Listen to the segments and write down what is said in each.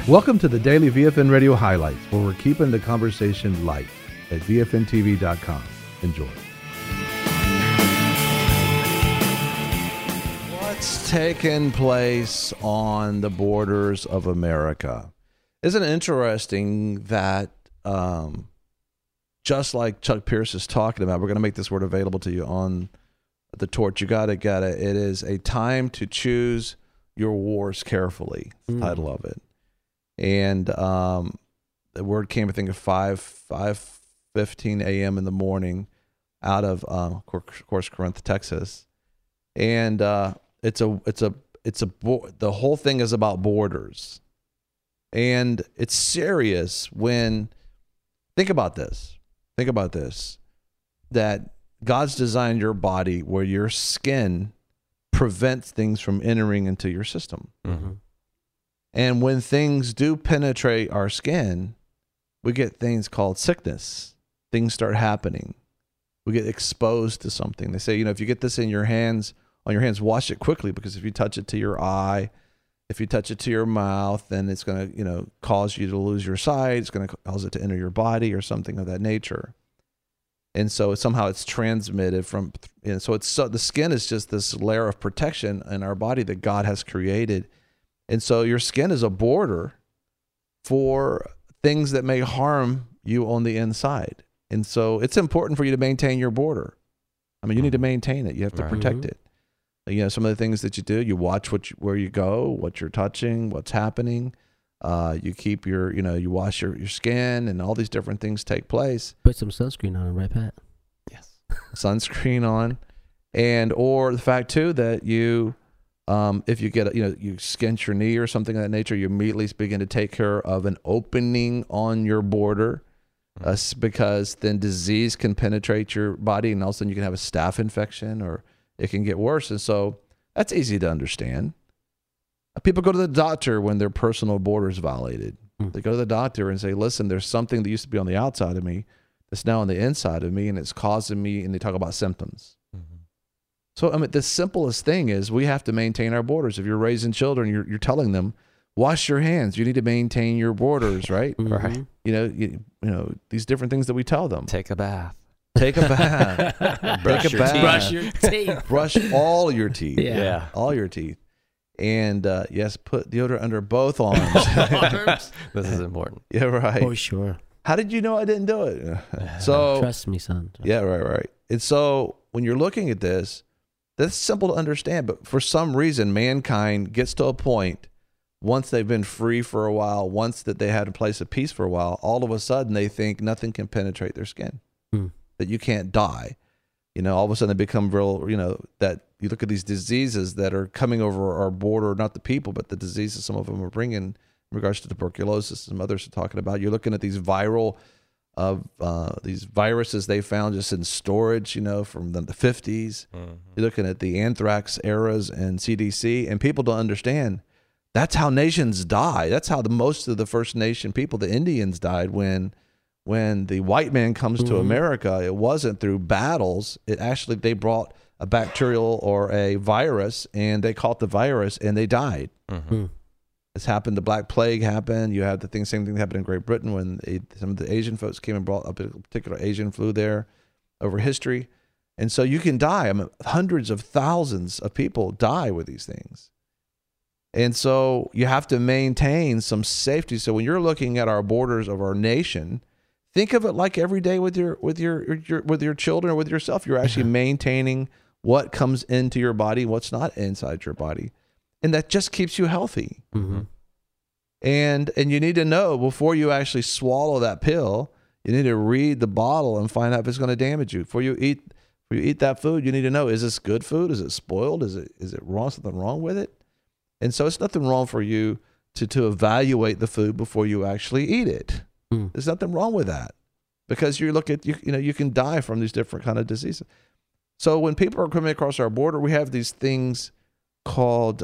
Welcome to the Daily VFN Radio Highlights, where we're keeping the conversation light at VFNTV.com. Enjoy. What's taken place on the borders of America? Isn't it interesting that just like Chuck Pierce is talking about, we're going to make this word available to you on the torch. You got to get it. It is a time to choose your wars carefully. The title of it. And the word came, I think, at 5:15 a.m. in the morning out of course, Corinth, Texas. And the whole thing is about borders. And it's serious when, think about this, that God's designed your body where your skin prevents things from entering into your system. Mm-hmm. And when things do penetrate our skin, we get things called sickness. Things start happening. We get exposed to something. They say, if you get this in your hands, wash it quickly, because if you touch it to your eye, if you touch it to your mouth, then it's going to, cause you to lose your sight. It's going to cause it to enter your body or something of that nature. And so somehow it's transmitted from, the skin is just this layer of protection in our body that God has created. And so your skin is a border for things that may harm you on the inside. And so it's important for you to maintain your border. I mean, you need to maintain it. You have to protect it. Some of the things that you do, you watch where you go, what you're touching, what's happening. You keep you wash your skin, and all these different things take place. Put some sunscreen on, right, Pat? Yes. Sunscreen on. Or the fact too that you, if you get, you skinch your knee or something of that nature, you immediately begin to take care of an opening on your border, because then disease can penetrate your body, and all of a sudden you can have a staph infection, or it can get worse. And so that's easy to understand. People go to the doctor when their personal border is violated. They go to the doctor and say, listen, there's something that used to be on the outside of me that's now on the inside of me, and it's causing me, and they talk about symptoms. So, the simplest thing is we have to maintain our borders. If you're raising children, you're telling them, wash your hands. You need to maintain your borders, right? Right. These different things that we tell them. Take a bath. Take a bath. Brush your teeth. Brush your teeth. Brush all your teeth. Yeah. All your teeth. And yes, put deodorant under both arms. This is important. Yeah, right. Oh, sure. How did you know I didn't do it? So Trust me, son. Yeah, right. And so when you're looking at this, that's simple to understand. But for some reason, mankind gets to a point, once they've been free for a while, once that they had a place of peace for a while, all of a sudden they think nothing can penetrate their skin, that you can't die. All of a sudden they become real, that you look at these diseases that are coming over our border, not the people, but the diseases some of them are bringing in regards to tuberculosis, some others are talking about. You're looking at these these viruses they found just in storage, from the 50s. You're looking at the anthrax eras and CDC, and people don't understand. That's how nations die. That's how most of the First Nation people, the Indians, died when the white man comes to America. It wasn't through battles. They brought a bacterial or a virus, and they caught the virus, and they died. This happened. The Black Plague happened. You had same thing happened in Great Britain when some of the Asian folks came and brought up a particular Asian flu there over history. And so you can die. Hundreds of thousands of people die with these things. And so you have to maintain some safety. So when you're looking at our borders of our nation, think of it like every day with your children or with yourself. You're actually maintaining what comes into your body, what's not inside your body. And that just keeps you healthy. And you need to know before you actually swallow that pill, you need to read the bottle and find out if it's going to damage you. Before you eat that food, you need to know, is this good food? Is it spoiled? Is it wrong? Something wrong with it? And so it's nothing wrong for you to evaluate the food before you actually eat it. There's nothing wrong with that, because you look at you can die from these different kind of diseases. So when people are coming across our border, we have these things called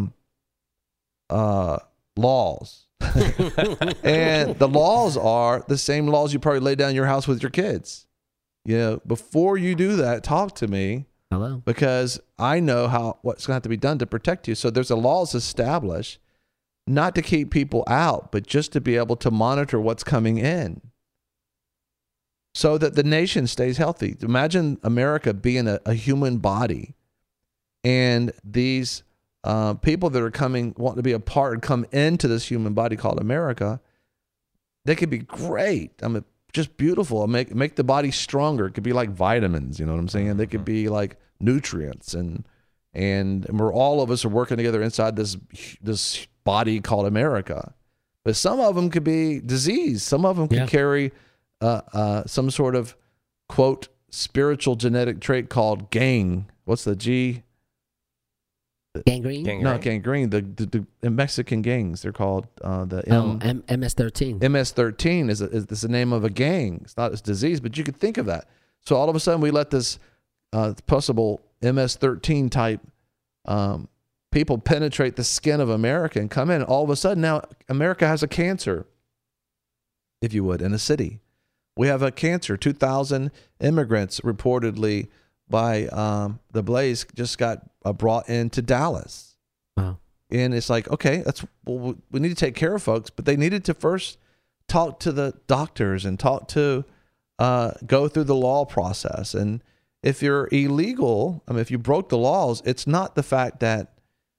laws. And the laws are the same laws you probably lay down in your house with your kids. Before you do that, talk to me. Hello. Because I know what's going to have to be done to protect you. So there's a laws established. not to keep people out, but just to be able to monitor what's coming in so that the nation stays healthy. Imagine America being a human body, and these people that are coming, wanting to be a part and come into this human body called America, they could be great. I mean, just beautiful. Make the body stronger. It could be like vitamins, you know what I'm saying? They could be like nutrients, and we're all of us are working together inside this body called America. But some of them could be disease. Some of them could carry some sort of, quote, spiritual genetic trait called what's the G? Gangrene? No, gangrene. The Mexican gangs, they're called the MS-13. MS-13 is the name of a gang. It's not a disease, but you could think of that. So all of a sudden we let this possible MS-13 type people penetrate the skin of America and come in. All of a sudden now America has a cancer, if you would, in a city. We have a cancer. 2,000 immigrants reportedly by the Blaze just got brought into Dallas. Wow. And it's like, okay, we need to take care of folks, but they needed to first talk to the doctors and go through the law process. And if you're illegal, I mean, if you broke the laws, it's not the fact that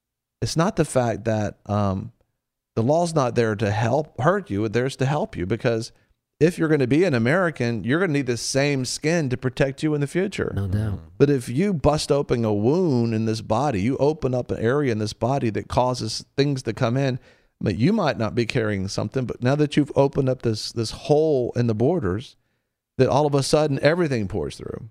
the law's not there to hurt you. It's there to help you, because if you're going to be an American, you're going to need the same skin to protect you in the future. No doubt. But if you bust open a wound in this body, you open up an area in this body that causes things to come in, but you might not be carrying something, but now that you've opened up this hole in the borders, that all of a sudden everything pours through.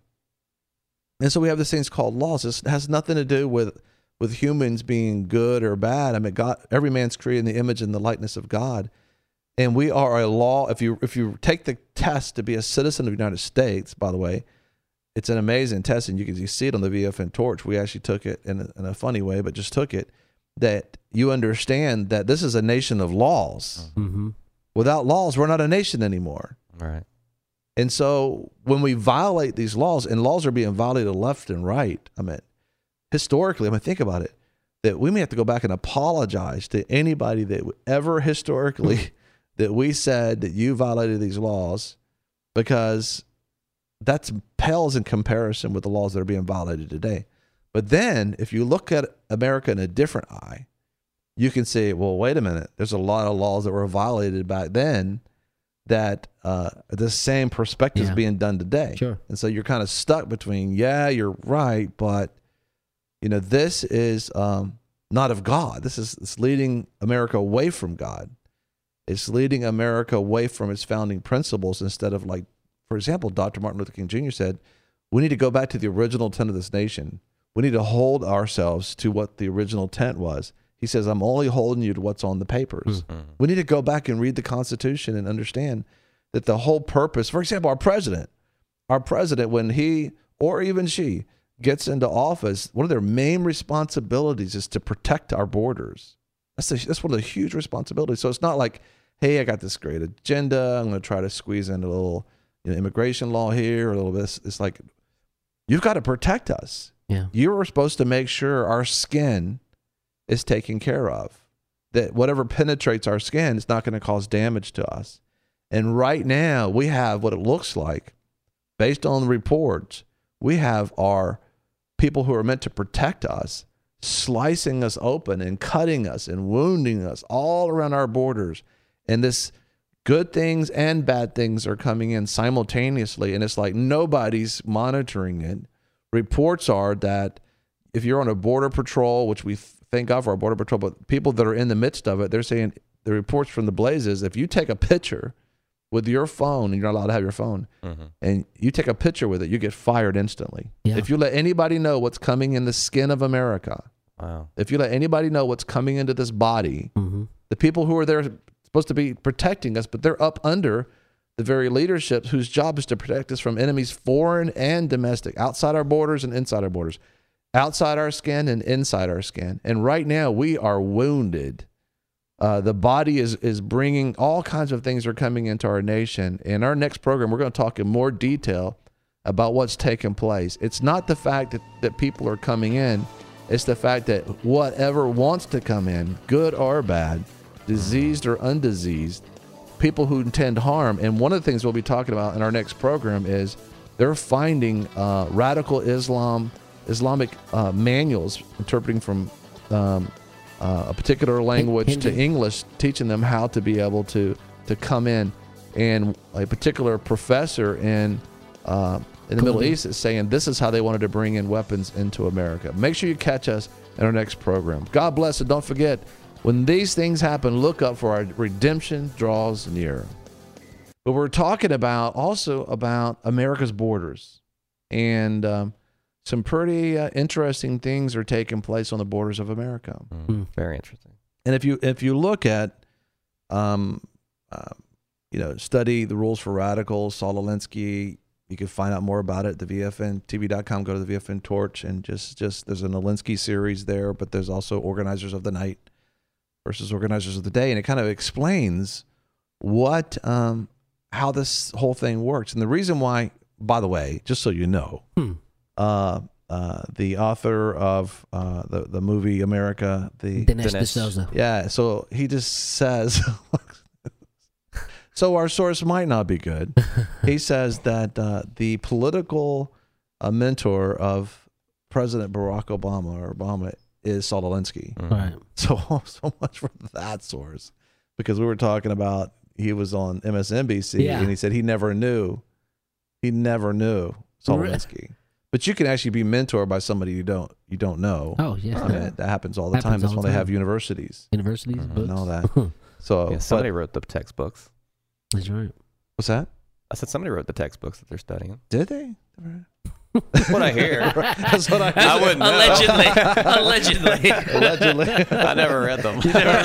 And so we have these things called laws. This has nothing to do with humans being good or bad. I mean, God, every man's created in the image and the likeness of God. And we are a law. If you take the test to be a citizen of the United States, by the way, it's an amazing test, and you see it on the VFN Torch. We actually took it in a funny way, but just took it, that you understand that this is a nation of laws. Mm-hmm. Without laws, we're not a nation anymore. Right. And so when we violate these laws, and laws are being violated left and right, I mean, historically, I mean, think about it, that we may have to go back and apologize to anybody that ever historically that we said that you violated these laws, because that's pales in comparison with the laws that are being violated today. But then if you look at America in a different eye, you can say, well, wait a minute, there's a lot of laws that were violated back then that the same perspective is being done today. Sure. And so you're kind of stuck between, you're right, but this is not of God. It's leading America away from God. It's leading America away from its founding principles, instead of, like, for example, Dr. Martin Luther King Jr. said, we need to go back to the original intent of this nation. We need to hold ourselves to what the original intent was. He says, I'm only holding you to what's on the papers. Mm-hmm. We need to go back and read the Constitution and understand that the whole purpose, for example, our president, when he or even she gets into office, one of their main responsibilities is to protect our borders. That's one of the huge responsibilities. So it's not like, hey, I got this great agenda, I'm going to try to squeeze in a little immigration law here, a little bit. It's like, you've got to protect us. Yeah. You were supposed to make sure our skin is taken care of, that whatever penetrates our skin is not going to cause damage to us. And right now we have what it looks like, based on the reports, we have our people who are meant to protect us slicing us open and cutting us and wounding us all around our borders. And this good things and bad things are coming in simultaneously. And it's like nobody's monitoring it. Reports are that if you're on a border patrol, which we thank God for our border patrol, but people that are in the midst of it, they're saying, the reports from the Blaze is, if you take a picture with your phone, and you're not allowed to have your phone, and you take a picture with it, you get fired instantly. Yeah. If you let anybody know what's coming in the skin of America, if you let anybody know what's coming into this body, the people who are there supposed to be protecting us, but they're up under the very leadership whose job is to protect us from enemies, foreign and domestic, outside our borders and inside our borders, outside our skin and inside our skin. And right now we are wounded. The body is bringing all kinds of things are coming into our nation. In our next program, we're going to talk in more detail about what's taking place. It's not the fact that people are coming in. It's the fact that whatever wants to come in, good or bad, diseased or undiseased, people who intend harm. And one of the things we'll be talking about in our next program is they're finding radical Islamic manuals interpreting from a particular language to English, teaching them how to be able to come in. And a particular professor in the Middle East is saying this is how they wanted to bring in weapons into America. Make sure you catch us in our next program. God bless, and don't forget, when these things happen, look up, for our redemption draws near. But we're talking about also about America's borders, and some pretty interesting things are taking place on the borders of America. Very interesting. And if you look at, study the rules for radicals, Saul Alinsky, you can find out more about it at the VFNTV.com. Go to the VFN Torch, and just there's an Alinsky series there, but there's also Organizers of the Night versus Organizers of the Day, and it kind of explains what how this whole thing works. And the reason why, by the way, just so you know, the author of the movie America, Dinesh D'Souza. Yeah, so he just says, so our source might not be good. He says that the political mentor of President Barack Obama is Saul Alinsky. Right. So much for that source, because we were talking about, he was on MSNBC, and he said he never knew Saul Alinsky. But you can actually be mentored by somebody you don't know. Oh, yeah. I mean, that happens all the time. That's why they have universities. Books. And all that. So somebody wrote the textbooks. That's right. What's that? I said somebody wrote the textbooks that they're studying. Did they? What I hear. That's what I heard. I wouldn't know. Allegedly. I never read them.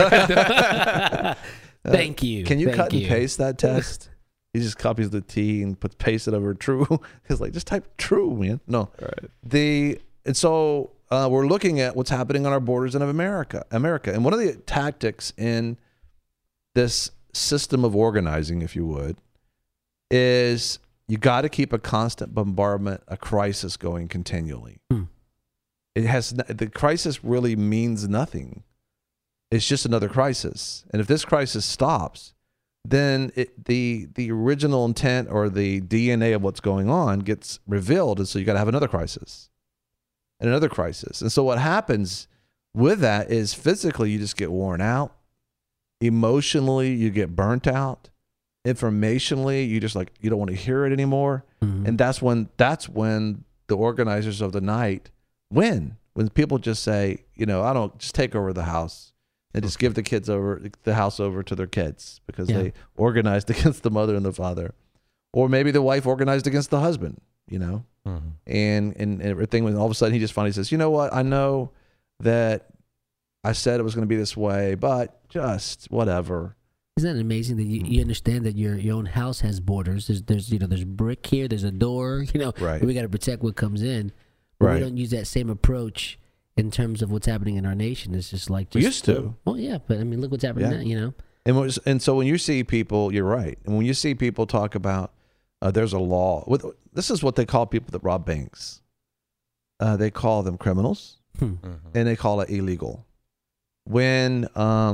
Thank you. Can you cut and paste that test? He just copies the T and paste it over true. He's like, just type true, man. No. Right. And so we're looking at what's happening on our borders in America. And one of the tactics in this system of organizing, if you would, is you got to keep a constant bombardment, a crisis going continually. The crisis really means nothing. It's just another crisis. And if this crisis stops, then the original intent or the DNA of what's going on gets revealed. And so you got to have another crisis and another crisis. And so what happens with that is physically you just get worn out. Emotionally, you get burnt out. Informationally, you just you don't want to hear it anymore. And that's when the organizers of the night win. When people just say, I don't just take over the house and just give the house over to their kids because they organized against the mother and the father, or maybe the wife organized against the husband. And everything. When all of a sudden he just finally says, you know what? I know that I said it was going to be this way, but just whatever. Isn't that amazing that you understand that your own house has borders? There's brick here, there's a door, right. We got to protect what comes in. But we don't use that same approach in terms of what's happening in our nation. It's just we used to. Well, yeah, but I mean, look what's happening now, And so when you see people, you're right. And when you see people talk about there's a law, this is what they call people that rob banks. They call them criminals, and they call it illegal. When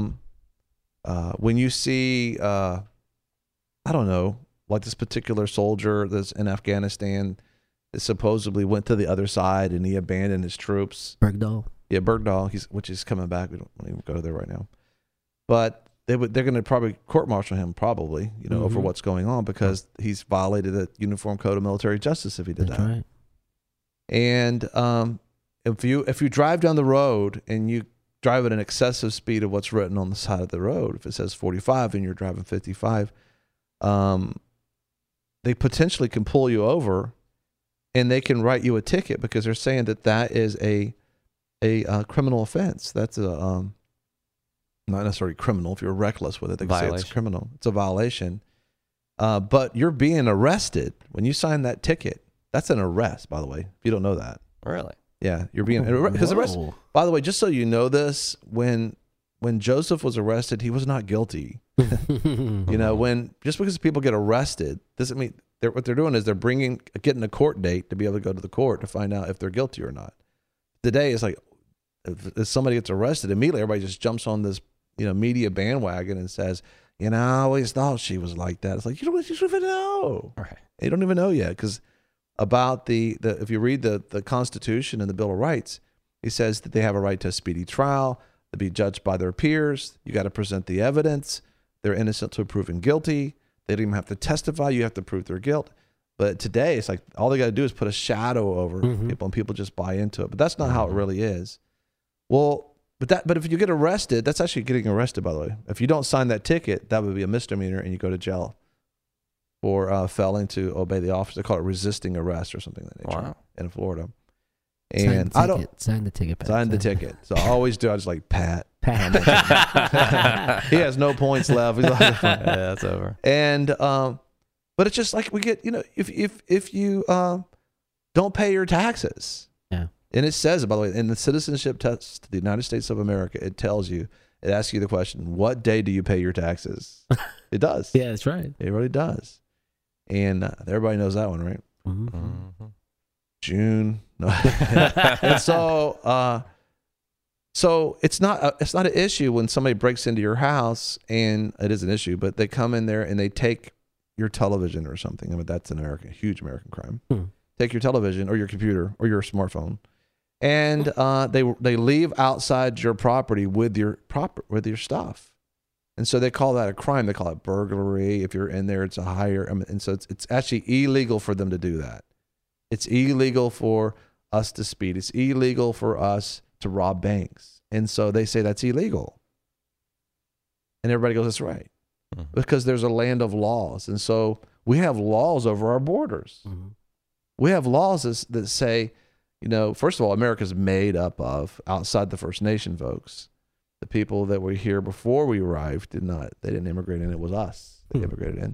you see, I don't know, like this particular soldier that's in Afghanistan that supposedly went to the other side and he abandoned his troops. Bergdahl. Yeah, Bergdahl, which is coming back. We don't even go there right now. But they're going to probably court-martial him, probably, over what's going on because he's violated the Uniform Code of Military Justice if he did that. Right. And if you drive down the road and you drive at an excessive speed of what's written on the side of the road, if it says 45 and you're driving 55, they potentially can pull you over and they can write you a ticket because they're saying that is a criminal offense. That's not necessarily criminal. If you're reckless with it, they can say it's criminal. It's a violation. But you're being arrested when you sign that ticket. That's an arrest, by the way. If you don't know that. Really? Yeah, you're being arrested. By the way, just so you know this, when Joseph was arrested, he was not guilty. Just because people get arrested doesn't mean what they're doing is they're getting a court date to be able to go to the court to find out if they're guilty or not. Today it's like if somebody gets arrested, immediately everybody just jumps on this media bandwagon and says, I always thought she was like that. It's like, you don't even know. Right. You don't even know yet, because about the if you read the Constitution and the Bill of Rights, it says that they have a right to a speedy trial, to be judged by their peers. You got to present the evidence. They're innocent till proven guilty. They don't even have to testify. You have to prove their guilt. But today, it's like all they got to do is put a shadow over people, and people just buy into it. But that's not how it really is. Well, but if you get arrested, that's actually getting arrested, by the way. If you don't sign that ticket, that would be a misdemeanor, and you go to jail for failing to obey the officer. They call it resisting arrest or something like that nature in Florida. And sign the ticket. Pat. Sign the ticket. So I always do. I just like Pat. He has no points left. He's like, Yeah, that's over. And but it's just like we get, if you don't pay your taxes. Yeah. And it says, by the way, in the citizenship test to the United States of America, it tells you, it asks you the question, what day do you pay your taxes? It does. Yeah, that's right. It really does. And everybody knows that one, right? Mm-hmm. June. No. And so it's not an issue when somebody breaks into your house, and it is an issue, but they come in there and they take your television or something. I mean, that's a huge American crime. Take your television or your computer or your smartphone, and they leave outside your property with your stuff. And so they call that a crime. They call it burglary. If you're in there, it's a higher. And so it's actually illegal for them to do that. It's illegal for us to speed. It's illegal for us to rob banks. And so they say that's illegal. And everybody goes, that's right. Because there's a land of laws. And so we have laws over our borders. Mm-hmm. We have laws that say, first of all, America's made up of, outside the First Nation folks, the people that were here before we arrived they didn't immigrate in. It was us that immigrated in.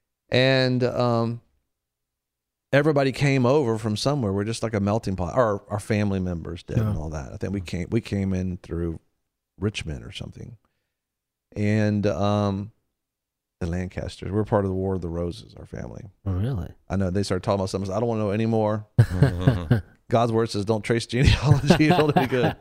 And everybody came over from somewhere. We're just like a melting pot. Our family members did and all that. I think we came in through Richmond or something. And the Lancasters. We're part of the War of the Roses, our family. Oh, really? I know. They started talking about something. I don't want to know anymore. God's word says don't trace genealogy. It'll be good.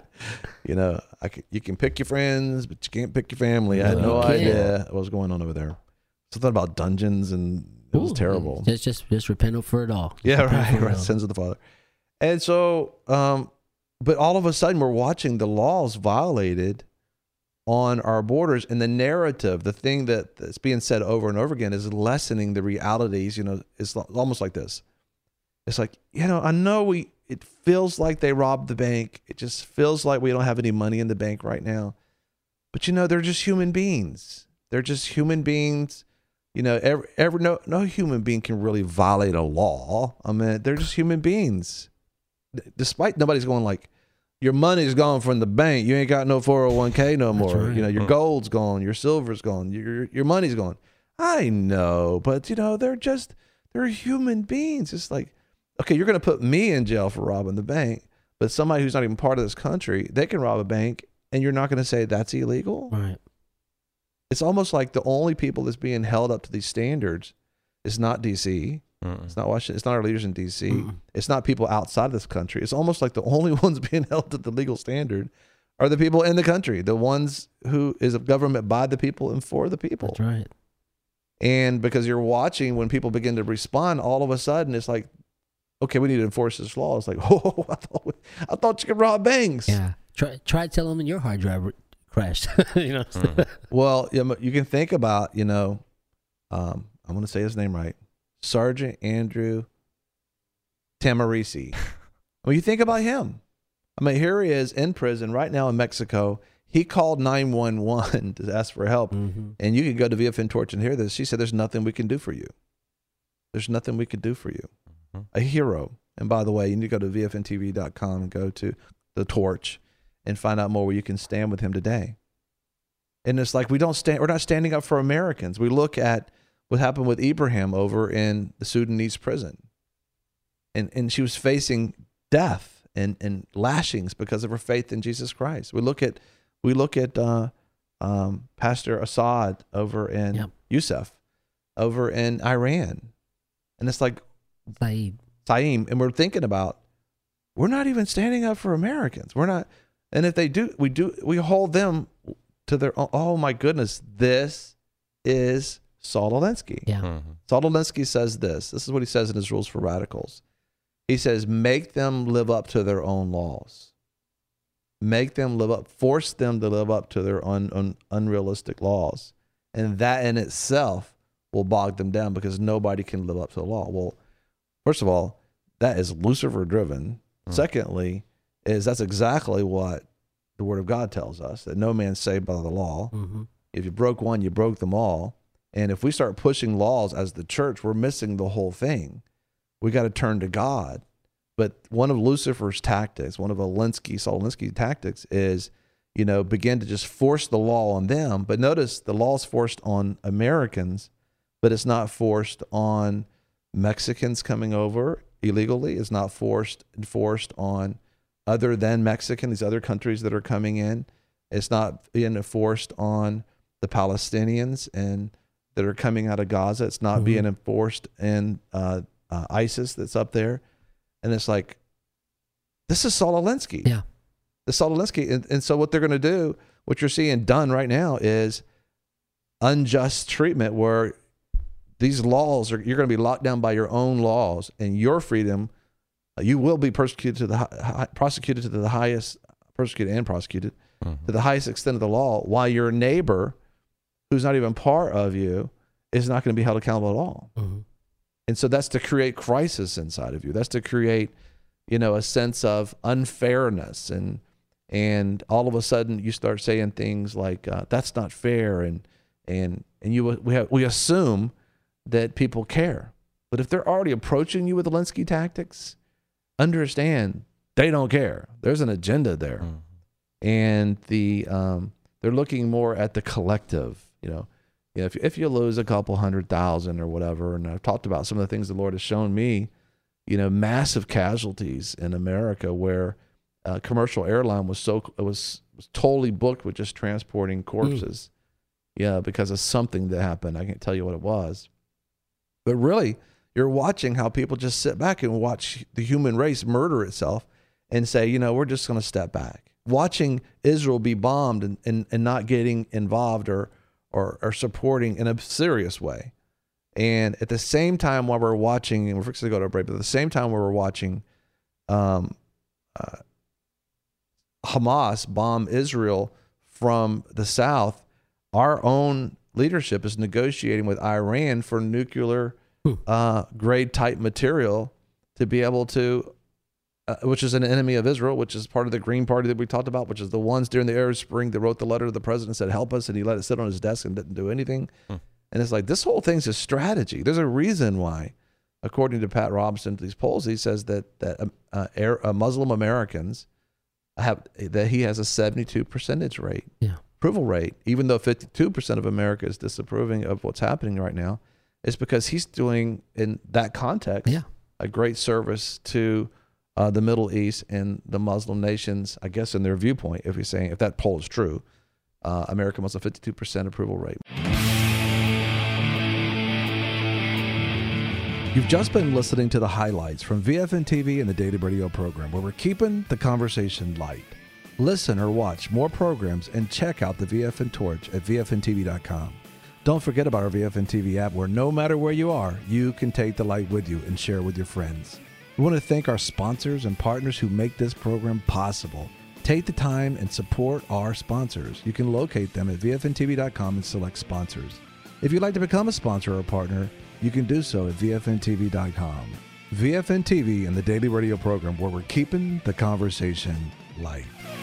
You can pick your friends, but you can't pick your family. I had no idea what was going on over there. Something about dungeons, and it was terrible. Just repent for it all. Yeah, right. Sins of the Father. And so, but all of a sudden we're watching the laws violated on our borders, and the narrative, the thing that's being said over and over again, is lessening the realities. It's almost like this. It's like, I know it feels like they robbed the bank. It just feels like we don't have any money in the bank right now. But they're just human beings. They're just human beings. No human being can really violate a law. I mean, they're just human beings. Despite nobody's going like, your money's gone from the bank. You ain't got no 401k no more. Right. Your gold's gone. Your silver's gone. Your money's gone. I know, but they're human beings. It's like, okay, you're going to put me in jail for robbing the bank, but somebody who's not even part of this country, they can rob a bank, and you're not going to say that's illegal? Right. It's almost like the only people that's being held up to these standards is not D.C., it's not Washington. It's not our leaders in D.C. It's not people outside of this country. It's almost like the only ones being held to the legal standard are the people in the country, the ones who is a government by the people and for the people. That's right. And because you're watching when people begin to respond, all of a sudden it's like, okay, we need to enforce this law. It's like, oh, I thought you could rob banks. Yeah. Try telling them your hard drive crashed. Well, you can think about, I'm going to say his name right. Sergeant Andrew Tamarisi. When you think about him, here he is in prison right now in Mexico. He called 911 to ask for help. Mm-hmm. And you can go to VFN Torch and hear this. She said, there's nothing we can do for you. There's nothing we can do for you. Mm-hmm. A hero. And by the way, you need to go to VFNTV.com and go to the Torch and find out more where you can stand with him today. And it's like we're not standing up for Americans. We look at what happened with Ibrahim over in the Sudanese prison. And she was facing death and lashings because of her faith in Jesus Christ. We look at Pastor Assad over in Yusuf, over in Iran. And it's like Saeem. And we're thinking about, we're not even standing up for Americans. We're not. And if they do, we hold them to their own. Oh my goodness, this is Saul Alinsky. Yeah. Mhm. Saul Alinsky says this. This is what he says in his Rules for Radicals. He says, make them live up to their own laws. Make them live up, force them to live up to their unrealistic laws. And that in itself will bog them down because nobody can live up to the law. Well, first of all, that is Lucifer driven. Secondly, that's exactly what the Word of God tells us, that no man's saved by the law. Mm-hmm. If you broke one, you broke them all. And if we start pushing laws as the church, we're missing the whole thing. We got to turn to God. But one of Lucifer's tactics, one of Saul Alinsky's tactics is, begin to just force the law on them. But notice the law's forced on Americans, but it's not forced on Mexicans coming over illegally. It's not enforced on other than Mexican, these other countries that are coming in. It's not being enforced on the Palestinians and that are coming out of Gaza. It's not being enforced in ISIS that's up there. And it's like, this is Saul Alinsky. Yeah. This Saul Alinsky. And so what they're going to do, what you're seeing done right now is unjust treatment where these laws you're going to be locked down by your own laws and your freedom. You will be persecuted to the highest extent of the law, while your neighbor, who's not even part of you, is not going to be held accountable at all. Mm-hmm. And so that's to create crisis inside of you. That's to create, a sense of unfairness, and all of a sudden you start saying things like that's not fair, and we assume that people care. But if they're already approaching you with Alinsky tactics, understand they don't care. There's an agenda there, and they're looking more at the collective. If you lose a couple 100,000 or whatever, and I've talked about some of the things the Lord has shown me, massive casualties in America where a commercial airline was totally booked with just transporting corpses, because of something that happened. I can't tell you what it was, but really, you're watching how people just sit back and watch the human race murder itself and say, we're just going to step back. Watching Israel be bombed and not getting involved or supporting in a serious way. And at the same time while we're watching, and we're fixing to go to a break, but at the same time where we're watching Hamas bomb Israel from the south, our own leadership is negotiating with Iran for nuclear grade type material to be able to, which is an enemy of Israel, which is part of the Green Party that we talked about, which is the ones during the Arab Spring that wrote the letter to the president and said, help us, and he let it sit on his desk and didn't do anything. And it's like, this whole thing's a strategy. There's a reason why, according to Pat Robertson, these polls, he says that Muslim Americans that he has a 72% rate, approval rate, even though 52% of America is disapproving of what's happening right now. It's because he's doing, in that context, a great service to the Middle East and the Muslim nations, I guess, in their viewpoint, if that poll is true. America must have 52% approval rate. You've just been listening to the highlights from VFN TV and the Daily Radio program, where we're keeping the conversation light. Listen or watch more programs and check out the VFN Torch at VFNTV.com. Don't forget about our VFN TV app, where no matter where you are, you can take the light with you and share with your friends. We want to thank our sponsors and partners who make this program possible. Take the time and support our sponsors. You can locate them at VFNTV.com and select sponsors. If you'd like to become a sponsor or a partner, you can do so at VFNTV.com. VFN TV and the Daily Radio program, where we're keeping the conversation light.